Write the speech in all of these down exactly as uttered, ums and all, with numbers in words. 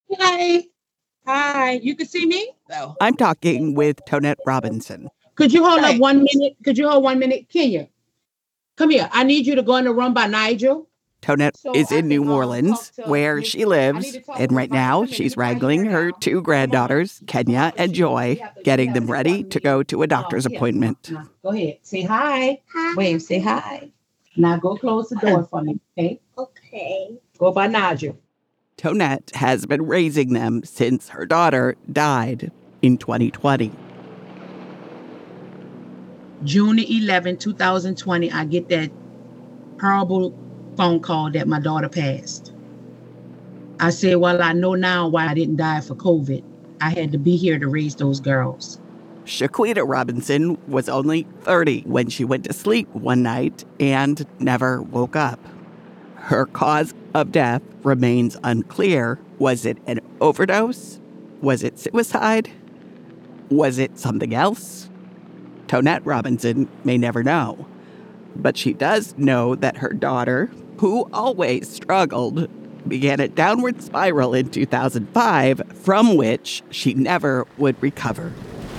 Hi. Hi. You can see me? No. I'm talking with Tonette Robinson. Could you hold up one minute? Could you hold one minute? Kenya, come here. I need you to go in the room by Nigel. Tonette So is I in can New um, Orleans, talk to where Miss- she I need lives, to talk and to right Mike. now Come here, she's this right wrangling here her now. two Hold on. granddaughters, Kenya and Joy, We have to- we getting have them to ready start to go to a meeting. doctor's Um, here, appointment. now, Go ahead. Say hi. Hi. Wave. Say hi. Now go close the door for me. Okay. Okay. Go by Nigel. Tonette has been raising them since her daughter died in twenty twenty. June eleventh, twenty twenty, I get that horrible phone call that my daughter passed. I said, well, I know now why I didn't die for COVID. I had to be here to raise those girls. Shaquita Robinson was only thirty when she went to sleep one night and never woke up. Her cause of death remains unclear. Was it an overdose? Was it suicide? Was it something else? Tonette Robinson may never know. But she does know that her daughter, who always struggled, began a downward spiral in two thousand five from which she never would recover.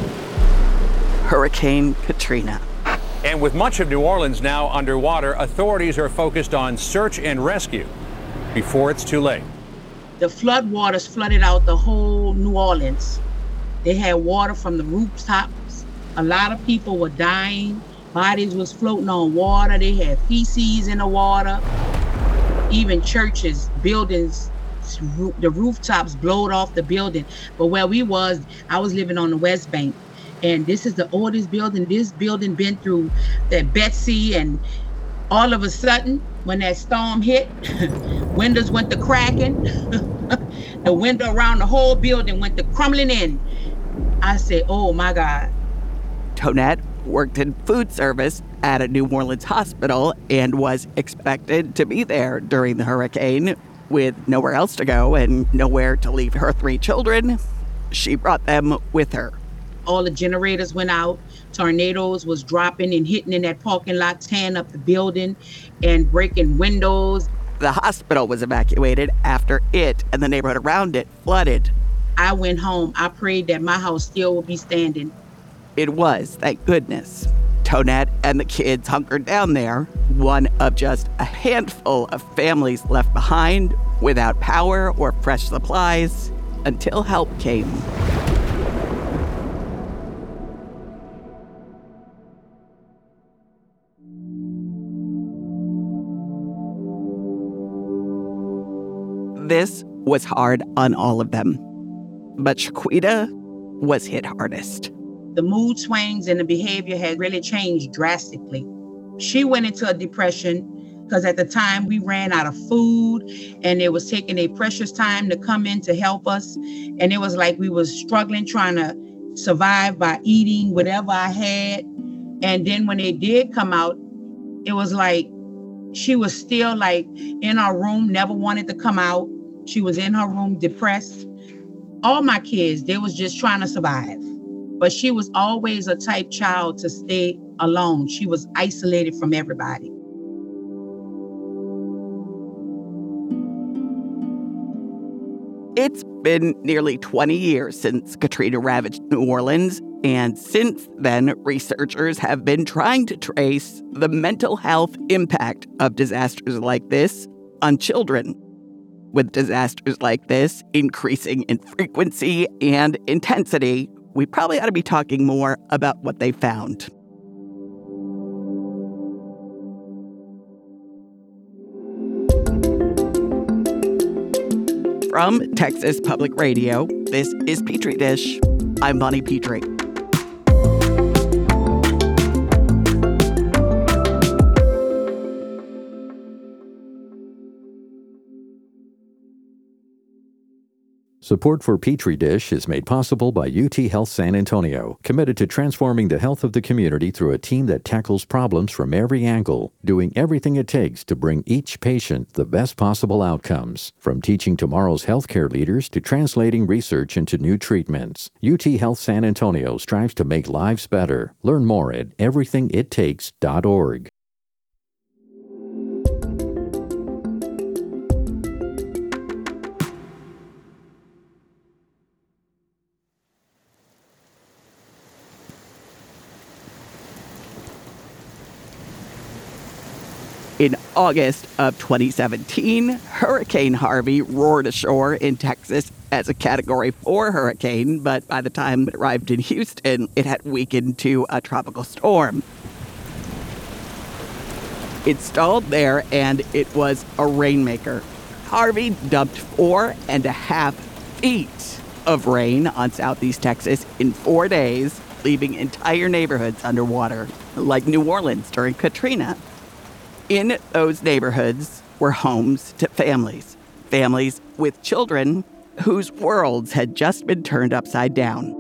Hurricane Katrina. And with much of New Orleans now underwater, authorities are focused on search and rescue before it's too late. The flood waters flooded out the whole New Orleans. They had water from the rooftops. A lot of people were dying. Bodies was floating on water. They had feces in the water. Even churches, buildings, the rooftops blowed off the building. But where we was, I was living on the West Bank. And this is the oldest building. This building been through that Betsy, and all of a sudden, when that storm hit, windows went to cracking. The window around the whole building went to crumbling in. I said, oh my God. Tonette worked in food service at a New Orleans hospital and was expected to be there during the hurricane with nowhere else to go and nowhere to leave her three children. She brought them with her. All the generators went out. Tornadoes was dropping and hitting in that parking lot, tearing up the building and breaking windows. The hospital was evacuated after it and the neighborhood around it flooded. I went home. I prayed that my house still would be standing. It was, thank goodness. Tonette and the kids hunkered down there, one of just a handful of families left behind without power or fresh supplies until help came. This was hard on all of them. But Shaquita was hit hardest. The mood swings and the behavior had really changed drastically. She went into a depression because at the time we ran out of food and it was taking a precious time to come in to help us. And it was like we was struggling trying to survive by eating whatever I had. And then when they did come out, it was like she was still like in her room, never wanted to come out. She was in her room depressed. All my kids, they was just trying to survive. But she was always a type child to stay alone. She was isolated from everybody. It's been nearly twenty years since Katrina ravaged New Orleans, and since then, researchers have been trying to trace the mental health impact of disasters like this on children. With disasters like this increasing in frequency and intensity, we probably ought to be talking more about what they found. From Texas Public Radio, this is Petri Dish. I'm Bonnie Petrie. Support for Petri Dish is made possible by U T Health San Antonio, committed to transforming the health of the community through a team that tackles problems from every angle, doing everything it takes to bring each patient the best possible outcomes. From teaching tomorrow's healthcare leaders to translating research into new treatments, U T Health San Antonio strives to make lives better. Learn more at everything it takes dot org. August of twenty seventeen, Hurricane Harvey roared ashore in Texas as a Category four hurricane, but by the time it arrived in Houston, it had weakened to a tropical storm. It stalled there, and it was a rainmaker. Harvey dumped four and a half feet of rain on southeast Texas in four days, leaving entire neighborhoods underwater, like New Orleans during Katrina. In those neighborhoods were homes to families, families with children whose worlds had just been turned upside down.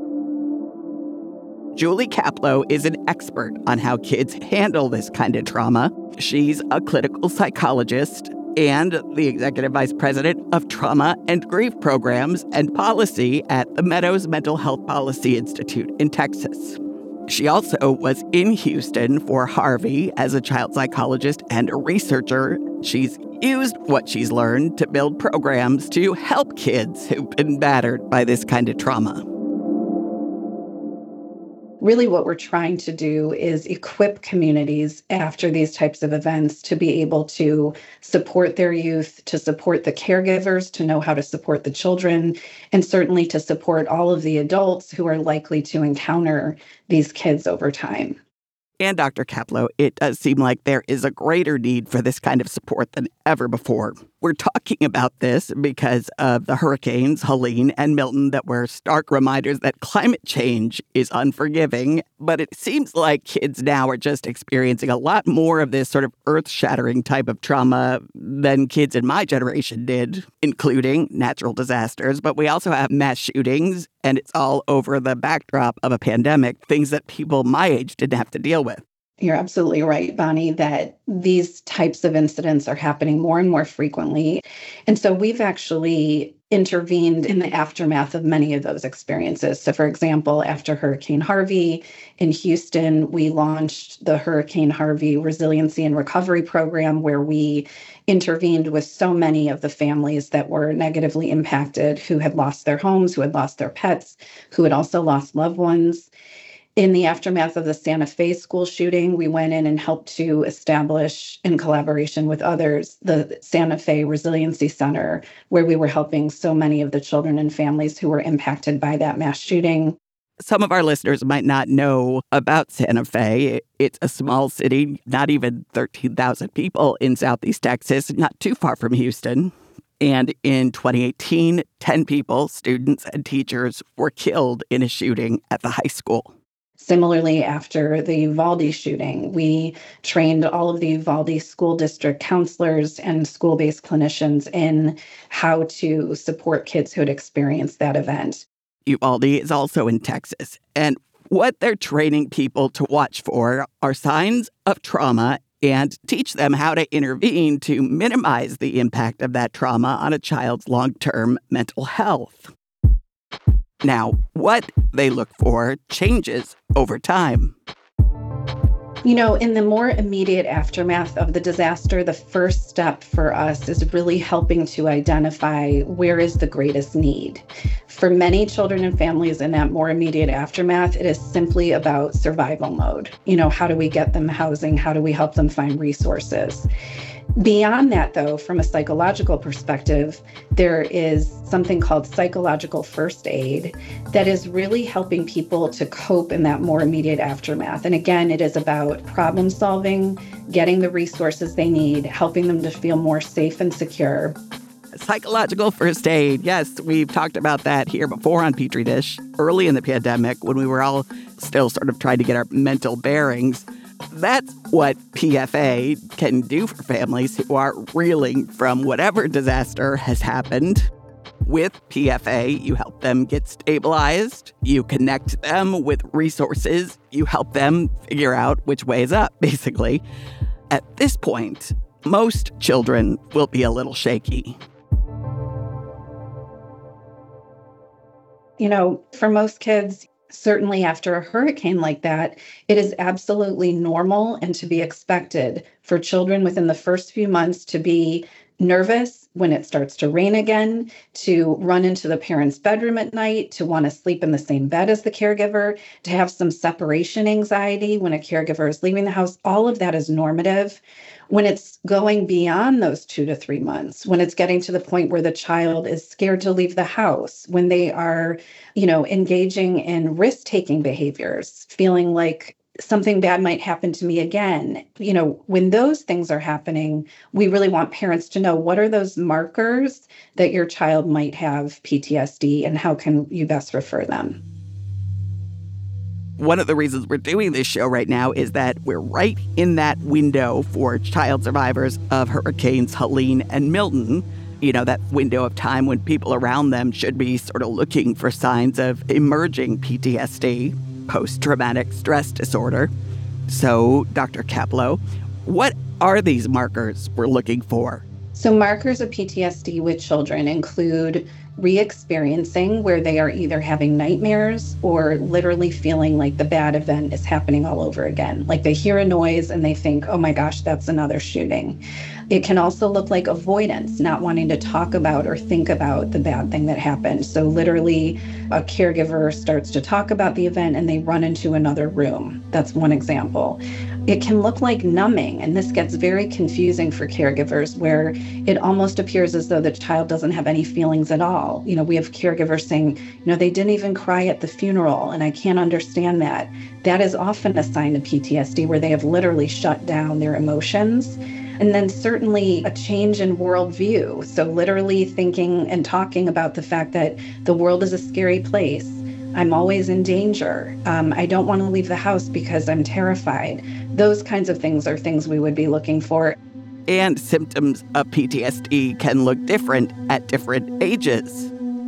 Julie Kaplow is an expert on how kids handle this kind of trauma. She's a clinical psychologist and the executive vice president of trauma and grief programs and policy at the Meadows Mental Health Policy Institute in Texas. She also was in Houston for Harvey as a child psychologist and a researcher. She's used what she's learned to build programs to help kids who've been battered by this kind of trauma. Really what we're trying to do is equip communities after these types of events to be able to support their youth, to support the caregivers, to know how to support the children, and certainly to support all of the adults who are likely to encounter these kids over time. And Doctor Kaplow, it does seem like there is a greater need for this kind of support than ever before. We're talking about this because of the hurricanes, Helene and Milton, that were stark reminders that climate change is unforgiving. But it seems like kids now are just experiencing a lot more of this sort of earth-shattering type of trauma than kids in my generation did, including natural disasters. But we also have mass shootings, and it's all over the backdrop of a pandemic, things that people my age didn't have to deal with. You're absolutely right, Bonnie, that these types of incidents are happening more and more frequently. And so we've actually intervened in the aftermath of many of those experiences. So, for example, after Hurricane Harvey in Houston, we launched the Hurricane Harvey Resiliency and Recovery Program, where we intervened with so many of the families that were negatively impacted, who had lost their homes, who had lost their pets, who had also lost loved ones. In the aftermath of the Santa Fe school shooting, we went in and helped to establish, in collaboration with others, the Santa Fe Resiliency Center, where we were helping so many of the children and families who were impacted by that mass shooting. Some of our listeners might not know about Santa Fe. It's a small city, not even thirteen thousand people in southeast Texas, not too far from Houston. And in twenty eighteen, ten people, students and teachers, were killed in a shooting at the high school. Similarly, after the Uvalde shooting, we trained all of the Uvalde school district counselors and school-based clinicians in how to support kids who had experienced that event. Uvalde is also in Texas, and what they're training people to watch for are signs of trauma and teach them how to intervene to minimize the impact of that trauma on a child's long-term mental health. Now, what they look for changes over time. You know, in the more immediate aftermath of the disaster, the first step for us is really helping to identify where is the greatest need. For many children and families in that more immediate aftermath, it is simply about survival mode. You know, how do we get them housing? How do we help them find resources? Beyond that, though, from a psychological perspective, there is something called psychological first aid that is really helping people to cope in that more immediate aftermath. And again, it is about problem solving, getting the resources they need, helping them to feel more safe and secure. Psychological first aid. Yes, we've talked about that here before on Petri Dish, early in the pandemic when we were all still sort of trying to get our mental bearings. That's what P F A can do for families who are reeling from whatever disaster has happened. With P F A, you help them get stabilized, you connect them with resources, you help them figure out which way is up, basically. At this point, most children will be a little shaky. You know, for most kids, certainly after a hurricane like that, it is absolutely normal and to be expected for children within the first few months to be nervous, when it starts to rain again, to run into the parent's bedroom at night, to want to sleep in the same bed as the caregiver, to have some separation anxiety when a caregiver is leaving the house. All of that is normative. When it's going beyond those two to three months, when it's getting to the point where the child is scared to leave the house, when they are, you know, engaging in risk-taking behaviors, feeling like something bad might happen to me again. You know, when those things are happening, we really want parents to know what are those markers that your child might have P T S D and how can you best refer them. One of the reasons we're doing this show right now is that we're right in that window for child survivors of Hurricanes Helene and Milton. You know, that window of time when people around them should be sort of looking for signs of emerging P T S D, post-traumatic stress disorder. So, Doctor Kaplow, what are these markers we're looking for? So markers of P T S D with children include re-experiencing, where they are either having nightmares or literally feeling like the bad event is happening all over again. Like they hear a noise and they think, oh my gosh, that's another shooting. It can also look like avoidance, not wanting to talk about or think about the bad thing that happened. So literally a caregiver starts to talk about the event and they run into another room. That's one example. It can look like numbing, and this gets very confusing for caregivers where it almost appears as though the child doesn't have any feelings at all. You know, we have caregivers saying, you know, they didn't even cry at the funeral, and I can't understand that. That is often a sign of P T S D where they have literally shut down their emotions. And then certainly a change in worldview. So literally thinking and talking about the fact that the world is a scary place. I'm always in danger. Um, I don't want to leave the house because I'm terrified. Those kinds of things are things we would be looking for. And symptoms of P T S D can look different at different ages.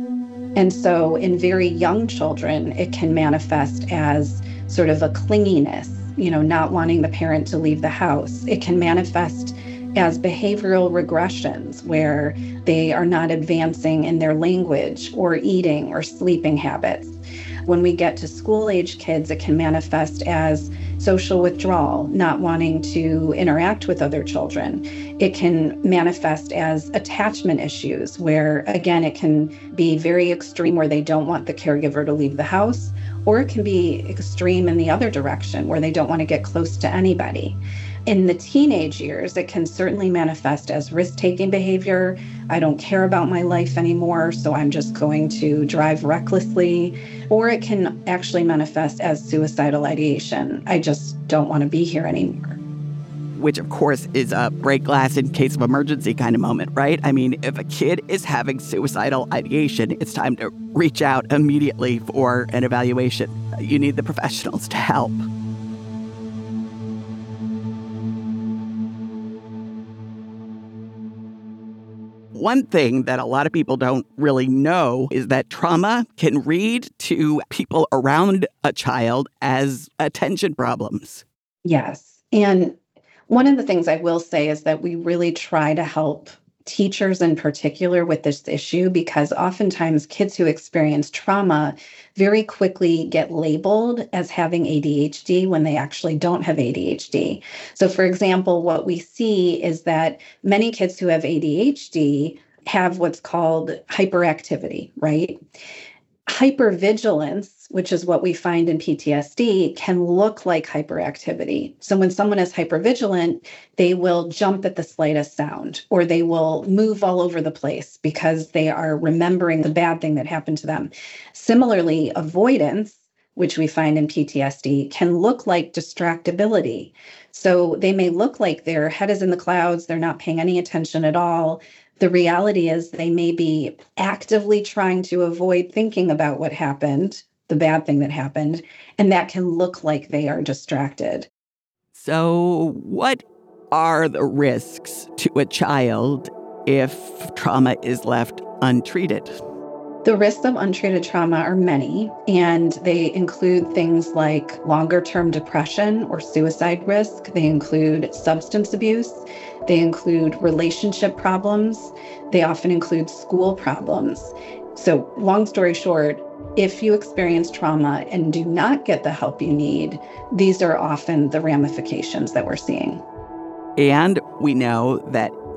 And so in very young children, it can manifest as sort of a clinginess, you know, not wanting the parent to leave the house. It can manifest as behavioral regressions where they are not advancing in their language or eating or sleeping habits. When we get to school-age kids, it can manifest as social withdrawal, not wanting to interact with other children. It can manifest as attachment issues where, again, it can be very extreme where they don't want the caregiver to leave the house, or it can be extreme in the other direction where they don't want to get close to anybody. In the teenage years, it can certainly manifest as risk-taking behavior. I don't care about my life anymore, so I'm just going to drive recklessly. Or it can actually manifest as suicidal ideation. I just don't want to be here anymore. Which, of course, is a break glass in case of emergency kind of moment, right? I mean, if a kid is having suicidal ideation, it's time to reach out immediately for an evaluation. You need the professionals to help. One thing that a lot of people don't really know is that trauma can read to people around a child as attention problems. Yes. And one of the things I will say is that we really try to help teachers in particular with this issue, because oftentimes kids who experience trauma very quickly get labeled as having A D H D when they actually don't have A D H D. So for example, what we see is that many kids who have A D H D have what's called hyperactivity, right? Hypervigilance, which is what we find in P T S D, can look like hyperactivity. So when someone is hypervigilant, they will jump at the slightest sound, or they will move all over the place because they are remembering the bad thing that happened to them. Similarly, avoidance, which we find in P T S D, can look like distractibility. So they may look like their head is in the clouds, they're not paying any attention at all. The reality is they may be actively trying to avoid thinking about what happened, the bad thing that happened, and that can look like they are distracted. So what are the risks to a child if trauma is left untreated? The risks of untreated trauma are many, and they include things like longer-term depression or suicide risk. They include substance abuse. They include relationship problems. They often include school problems. So long story short, if you experience trauma and do not get the help you need, these are often the ramifications that we're seeing. And we know that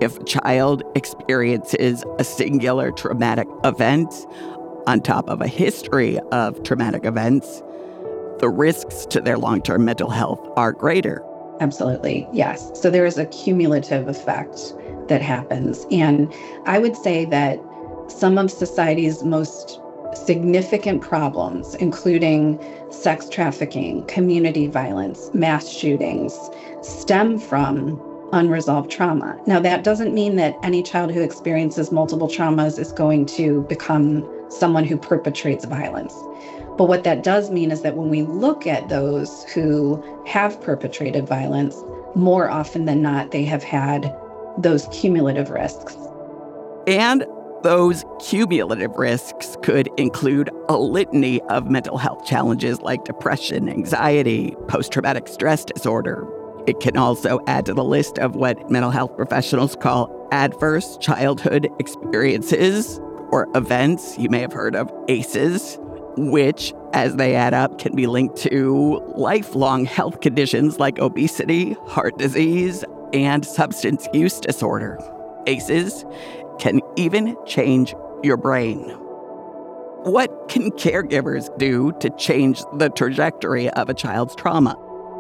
If a child experiences a singular traumatic event on top of a history of traumatic events, the risks to their long-term mental health are greater. Absolutely, yes. So there is a cumulative effect that happens. And I would say that some of society's most significant problems, including sex trafficking, community violence, mass shootings, stem from unresolved trauma. Now, that doesn't mean that any child who experiences multiple traumas is going to become someone who perpetrates violence. But what that does mean is that when we look at those who have perpetrated violence, more often than not, they have had those cumulative risks. And those cumulative risks could include a litany of mental health challenges like depression, anxiety, post-traumatic stress disorder. It can also add to the list of what mental health professionals call adverse childhood experiences or events. You may have heard of A C Es, which, as they add up, can be linked to lifelong health conditions like obesity, heart disease, and substance use disorder. A C Es can even change your brain. What can caregivers do to change the trajectory of a child's trauma?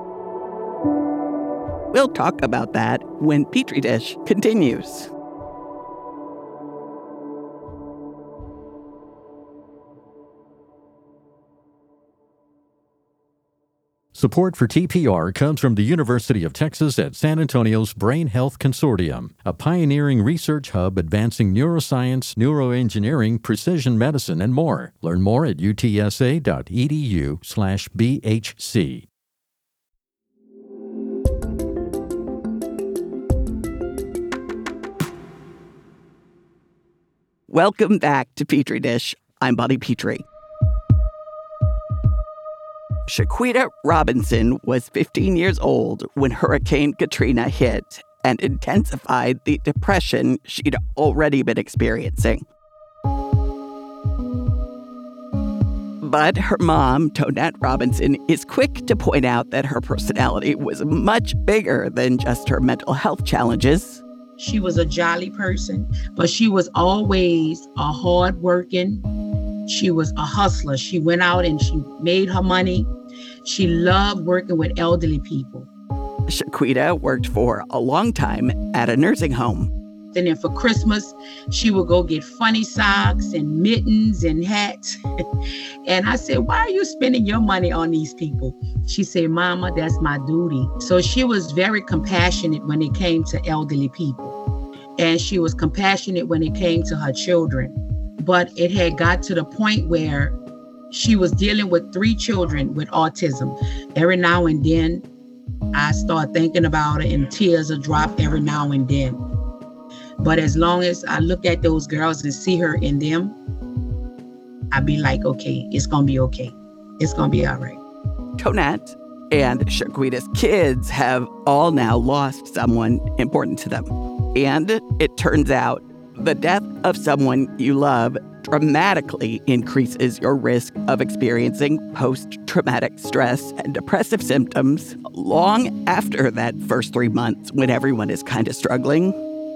We'll talk about that when Petri Dish continues. Support for T P R comes from the University of Texas at San Antonio's Brain Health Consortium, a pioneering research hub advancing neuroscience, neuroengineering, precision medicine, and more. Learn more at utsa.edu slash BHC. Welcome back to Petri Dish. I'm Bonnie Petrie. Shaquita Robinson was fifteen years old when Hurricane Katrina hit and intensified the depression she'd already been experiencing. But her mom, Tonette Robinson, is quick to point out that her personality was much bigger than just her mental health challenges. She was a jolly person, but she was always a hardworking. She was a hustler. She went out and she made her money. She loved working with elderly people. Shaquita worked for a long time at a nursing home. And then for Christmas, she would go get funny socks and mittens and hats. And I said, why are you spending your money on these people? She said, Mama, that's my duty. So she was very compassionate when it came to elderly people. And she was compassionate when it came to her children. But it had got to the point where she was dealing with three children with autism. Every now and then, I start thinking about it and tears will drop every now and then. But as long as I look at those girls and see her in them, I be like, okay, it's going to be okay. It's going to be all right. Tonette and Shaquita's kids have all now lost someone important to them. And it turns out the death of someone you love dramatically increases your risk of experiencing post-traumatic stress and depressive symptoms long after that first three months when everyone is kind of struggling.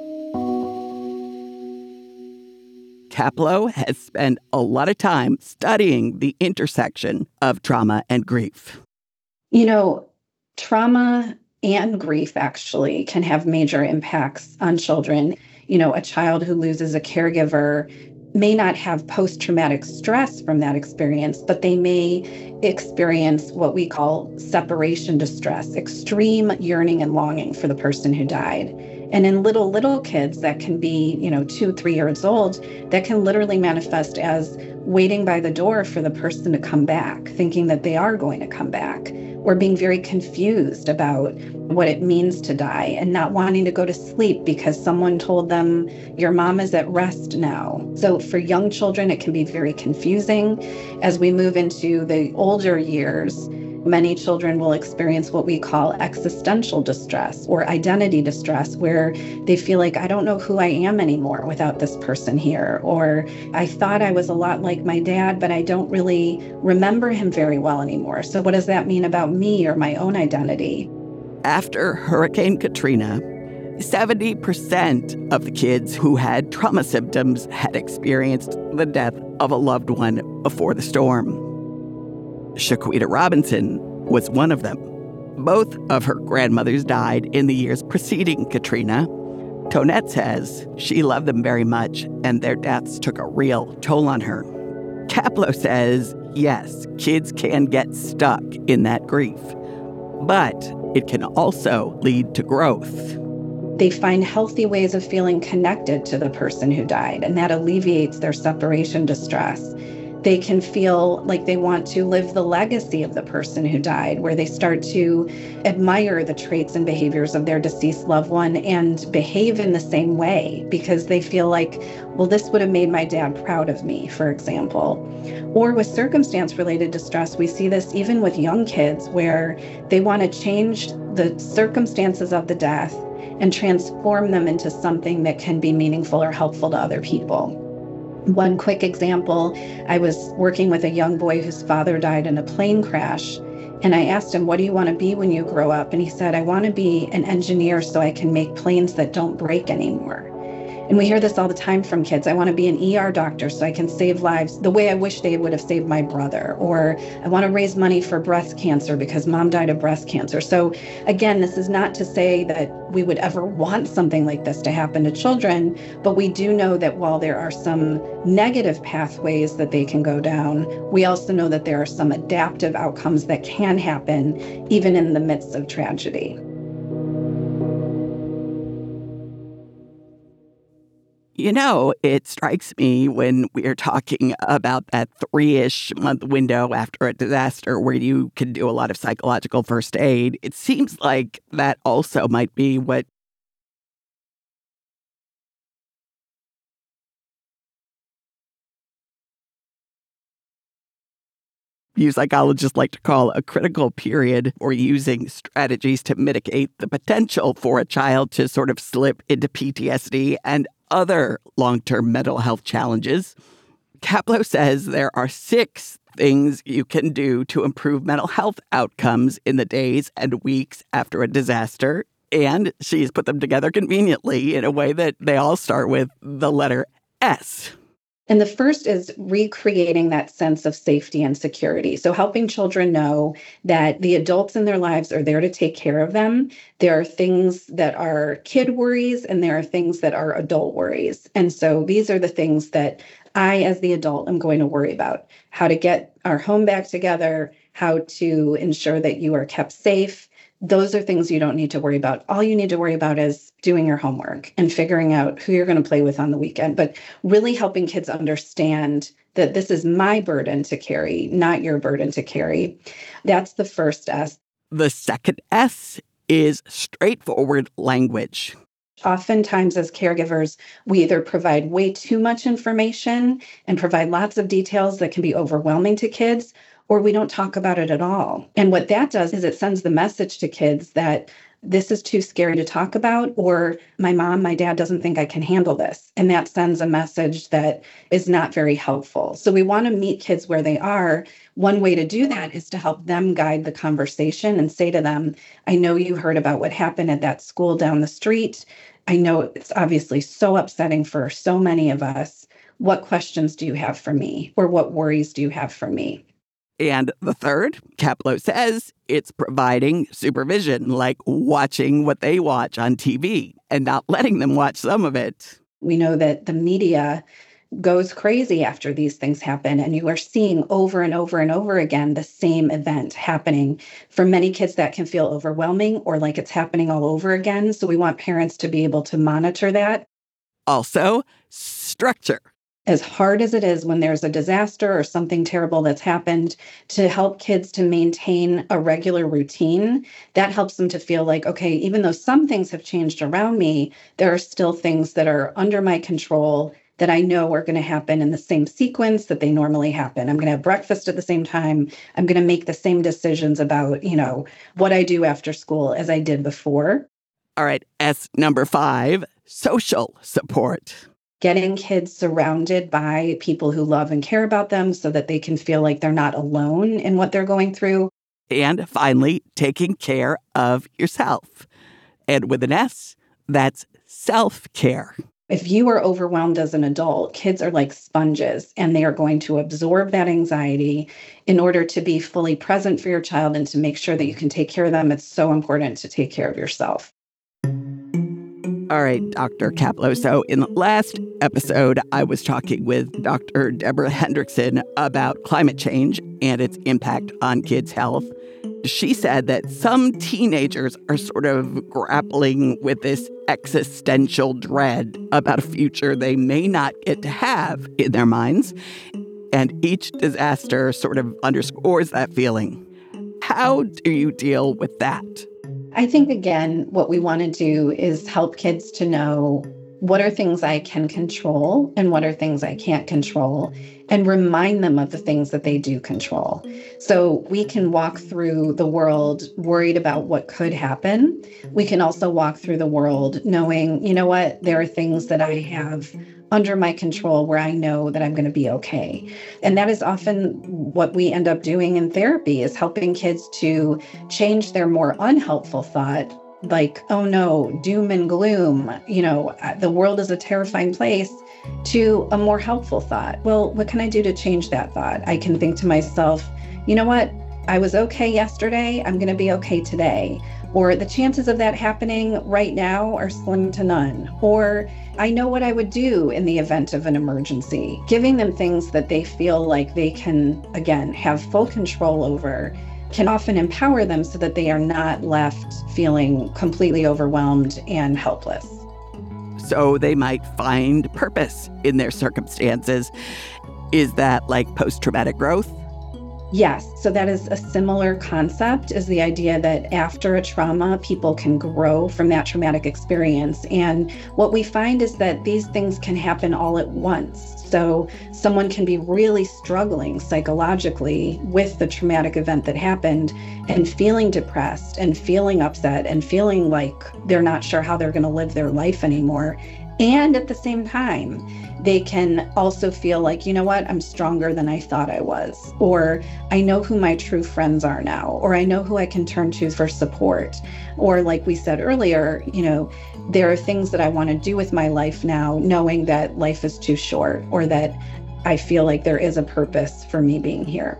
Kaplow has spent a lot of time studying the intersection of trauma and grief. You know, trauma and grief actually can have major impacts on children. You know, a child who loses a caregiver may not have post-traumatic stress from that experience, but they may experience what we call separation distress, extreme yearning and longing for the person who died. And in little, little kids that can be, you know, two, three years old, that can literally manifest as waiting by the door for the person to come back, thinking that they are going to come back, or being very confused about what it means to die and not wanting to go to sleep because someone told them, your mom is at rest now. So for young children, it can be very confusing. As we move into the older years, many children will experience what we call existential distress or identity distress, where they feel like, I don't know who I am anymore without this person here. Or I thought I was a lot like my dad, but I don't really remember him very well anymore. So what does that mean about me or my own identity? After Hurricane Katrina, seventy percent of the kids who had trauma symptoms had experienced the death of a loved one before the storm. Shaquita Robinson was one of them. Both of her grandmothers died in the years preceding Katrina. Tonette says she loved them very much, and their deaths took a real toll on her. Kaplow says, yes, kids can get stuck in that grief, but it can also lead to growth. They find healthy ways of feeling connected to the person who died, and that alleviates their separation distress. They can feel like they want to live the legacy of the person who died, where they start to admire the traits and behaviors of their deceased loved one and behave in the same way because they feel like, well, this would have made my dad proud of me, for example. Or with circumstance-related distress, we see this even with young kids where they want to change the circumstances of the death and transform them into something that can be meaningful or helpful to other people. One quick example, I was working with a young boy whose father died in a plane crash, and I asked him, what do you want to be when you grow up? And he said, I want to be an engineer so I can make planes that don't break anymore. And we hear this all the time from kids. I want to be an E R doctor so I can save lives the way I wish they would have saved my brother. Or I want to raise money for breast cancer because mom died of breast cancer. So again, this is not to say that we would ever want something like this to happen to children, but we do know that while there are some negative pathways that they can go down, we also know that there are some adaptive outcomes that can happen even in the midst of tragedy. You know, it strikes me when we're talking about that three-ish month window after a disaster where you can do a lot of psychological first aid. It seems like that also might be what you psychologists like to call a critical period, or using strategies to mitigate the potential for a child to sort of slip into P T S D and other long-term mental health challenges. Kaplow says there are six things you can do to improve mental health outcomes in the days and weeks after a disaster, and she's put them together conveniently in a way that they all start with the letter S. And the first is recreating that sense of safety and security. So helping children know that the adults in their lives are there to take care of them. There are things that are kid worries and there are things that are adult worries. And so these are the things that I, as the adult, am going to worry about. How to get our home back together, how to ensure that you are kept safe. Those are things you don't need to worry about. All you need to worry about is doing your homework and figuring out who you're going to play with on the weekend, but really helping kids understand that this is my burden to carry, not your burden to carry. That's the first S. The second S is straightforward language. Oftentimes as caregivers, we either provide way too much information and provide lots of details that can be overwhelming to kids, or we don't talk about it at all. And what that does is it sends the message to kids that this is too scary to talk about, or my mom, my dad doesn't think I can handle this. And that sends a message that is not very helpful. So we want to meet kids where they are. One way to do that is to help them guide the conversation and say to them, I know you heard about what happened at that school down the street. I know it's obviously so upsetting for so many of us. What questions do you have for me? Or what worries do you have for me? And the third, Kaplow says, it's providing supervision, like watching what they watch on T V and not letting them watch some of it. We know that the media goes crazy after these things happen, and you are seeing over and over and over again the same event happening. For many kids, that can feel overwhelming or like it's happening all over again. So we want parents to be able to monitor that. Also, structure. As hard as it is when there's a disaster or something terrible that's happened, to help kids to maintain a regular routine, that helps them to feel like, okay, even though some things have changed around me, there are still things that are under my control that I know are going to happen in the same sequence that they normally happen. I'm going to have breakfast at the same time. I'm going to make the same decisions about, you know, what I do after school as I did before. All right, S number five, social support. Getting kids surrounded by people who love and care about them so that they can feel like they're not alone in what they're going through. And finally, taking care of yourself. And with an S, That's self-care. If you are overwhelmed as an adult, kids are like sponges, and they are going to absorb that anxiety in order to be fully present for your child and to make sure that you can take care of them. It's so important to take care of yourself. All right, Doctor Kaplow. So in the last episode, I was talking with Doctor Deborah Hendrickson about climate change and its impact on kids' health. She said that some teenagers are sort of grappling with this existential dread about a future they may not get to have in their minds. And each disaster sort of underscores that feeling. How do you deal with that? I think, again, what we want to do is help kids to know what are things I can control and what are things I can't control, and remind them of the things that they do control. So we can walk through the world worried about what could happen. We can also walk through the world knowing, you know what, there are things that I have under my control where I know that I'm going to be okay. And that is often what we end up doing in therapy, is helping kids to change their more unhelpful thought, like, oh no, doom and gloom, you know, the world is a terrifying place, to a more helpful thought. Well, what can I do to change that thought? I can think to myself, you know what, I was okay yesterday, I'm going to be okay today. Or the chances of that happening right now are slim to none. Or I know what I would do in the event of an emergency. Giving them things that they feel like they can, again, have full control over can often empower them so that they are not left feeling completely overwhelmed and helpless. So they might find purpose in their circumstances. Is that like post-traumatic growth? Yes. So that is a similar concept, is the idea that after a trauma, people can grow from that traumatic experience. And what we find is that these things can happen all at once. So someone can be really struggling psychologically with the traumatic event that happened and feeling depressed and feeling upset and feeling like they're not sure how they're going to live their life anymore. And at the same time, they can also feel like, you know what, I'm stronger than I thought I was, or I know who my true friends are now, or I know who I can turn to for support. Or like we said earlier, you know, there are things that I want to do with my life now, knowing that life is too short, or that I feel like there is a purpose for me being here.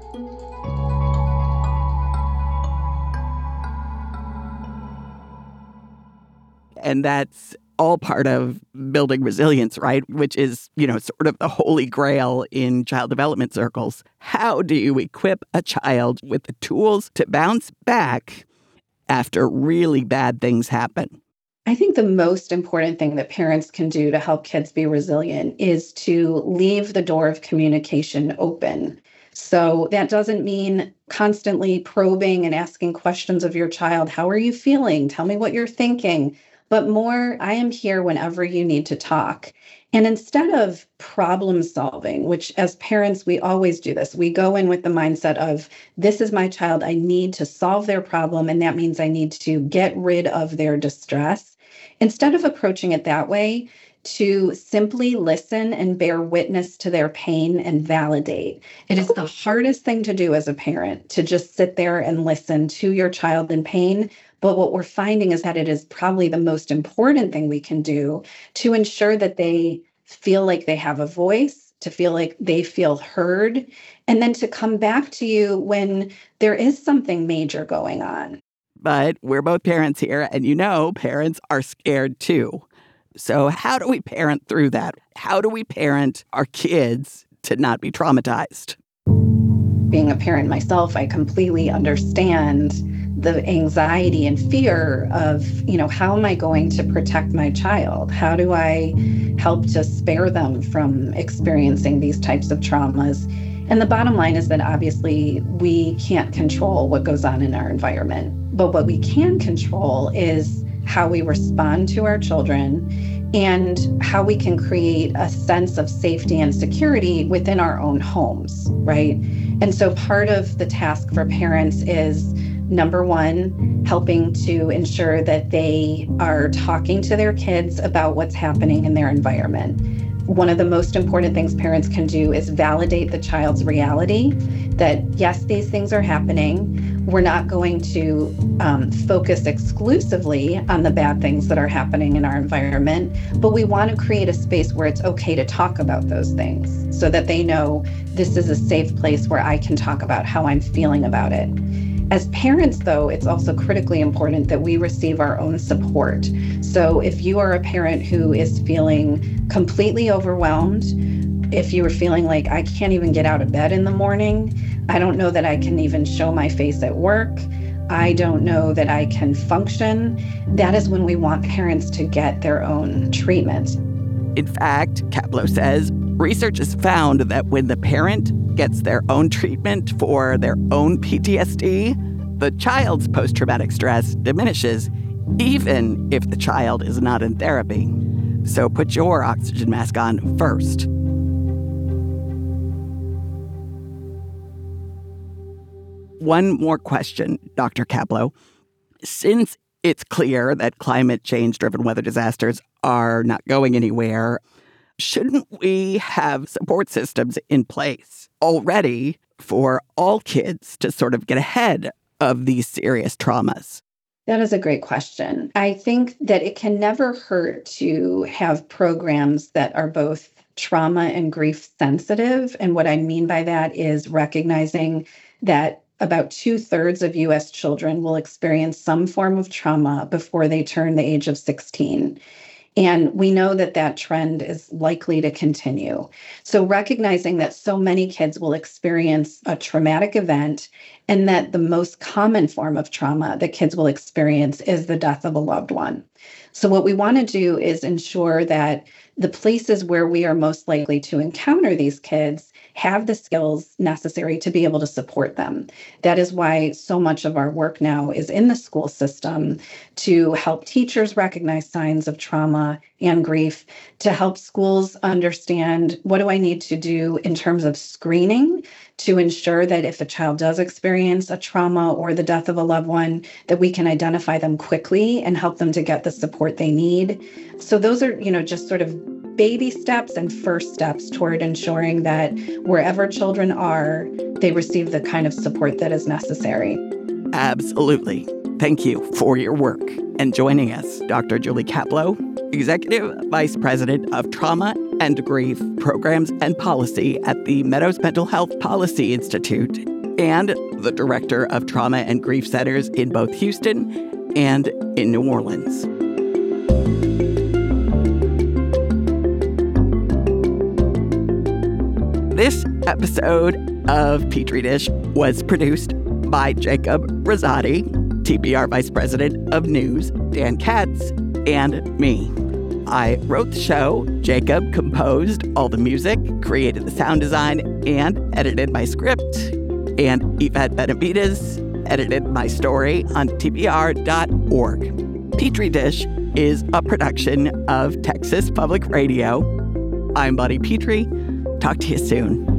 And that's all part of building resilience, right? Which is, you know, sort of the holy grail in child development circles. How do you equip a child with the tools to bounce back after really bad things happen? I think the most important thing that parents can do to help kids be resilient is to leave the door of communication open. So that doesn't mean constantly probing and asking questions of your child. How are you feeling? Tell me what you're thinking. But more, I am here whenever you need to talk. And instead of problem solving, which as parents, we always do this, we go in with the mindset of, this is my child, I need to solve their problem, and that means I need to get rid of their distress. Instead of approaching it that way, to simply listen and bear witness to their pain and validate. It is the hardest thing to do as a parent, to just sit there and listen to your child in pain. But what we're finding is that it is probably the most important thing we can do to ensure that they feel like they have a voice, to feel like they feel heard, and then to come back to you when there is something major going on. But we're both parents here, and you know parents are scared too. So how do we parent through that? How do we parent our kids to not be traumatized? Being a parent myself, I completely understand the anxiety and fear of, you know, how am I going to protect my child? How do I help to spare them from experiencing these types of traumas? And the bottom line is that obviously we can't control what goes on in our environment. But what we can control is how we respond to our children and how we can create a sense of safety and security within our own homes, right? And so part of the task for parents is, number one, helping to ensure that they are talking to their kids about what's happening in their environment. One of the most important things parents can do is validate the child's reality, that yes, these things are happening. We're not going to um, focus exclusively on the bad things that are happening in our environment, but we want to create a space where it's okay to talk about those things so that they know this is a safe place where I can talk about how I'm feeling about it. As parents, though, it's also critically important that we receive our own support. So if you are a parent who is feeling completely overwhelmed, if you are feeling like I can't even get out of bed in the morning, I don't know that I can even show my face at work, I don't know that I can function, that is when we want parents to get their own treatment. In fact, Kaplow says, research has found that when the parent gets their own treatment for their own P T S D, the child's post-traumatic stress diminishes, even if the child is not in therapy. So put your oxygen mask on first. One more question, Doctor Kaplow. Since it's clear that climate change-driven weather disasters are not going anywhere, shouldn't we have support systems in place already for all kids to sort of get ahead of these serious traumas? That is a great question. I think that it can never hurt to have programs that are both trauma and grief sensitive. And what I mean by that is recognizing that about two-thirds of U S children will experience some form of trauma before they turn the age of sixteen. And we know that that trend is likely to continue. So recognizing that so many kids will experience a traumatic event and that the most common form of trauma that kids will experience is the death of a loved one. So what we want to do is ensure that the places where we are most likely to encounter these kids have the skills necessary to be able to support them. That is why so much of our work now is in the school system to help teachers recognize signs of trauma and grief, to help schools understand what do I need to do in terms of screening to ensure that if a child does experience a trauma or the death of a loved one, that we can identify them quickly and help them to get the support they need. So those are, you know, just sort of baby steps and first steps toward ensuring that wherever children are, they receive the kind of support that is necessary. Absolutely. Thank you for your work. And joining us, Doctor Julie Kaplow, Executive Vice President of Trauma and Grief Programs and Policy at the Meadows Mental Health Policy Institute, and the Director of Trauma and Grief Centers in both Houston and in New Orleans. This episode of Petri Dish was produced by Jacob Rosati, T P R Vice President of News, Dan Katz, and me. I wrote the show, Jacob composed all the music, created the sound design, and edited my script. And Yvette Benavides edited my story on T P R dot org. Petri Dish is a production of Texas Public Radio. I'm Bonnie Petrie. Talk to you soon.